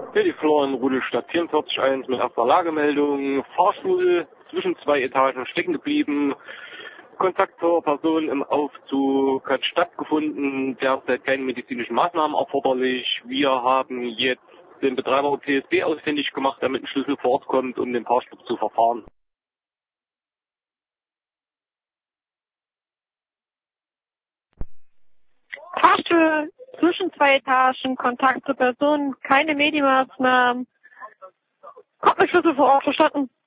Hier die Florian Rudelstadt 44.1 mit erster Lagemeldung. Fahrstuhl zwischen zwei Etagen stecken geblieben. Kontakt zur Person im Aufzug hat stattgefunden. Derzeit keine medizinischen Maßnahmen erforderlich. Wir haben jetzt den Betreiber TSB ausfindig gemacht, damit ein Schlüssel vor Ort kommt, um den Fahrstuhl zu verfahren. Fahrstuhl zwischen zwei Etagen, Kontakt zur Person, keine Medienmaßnahmen. Kommt mit Schlüssel vor Ort, verstanden?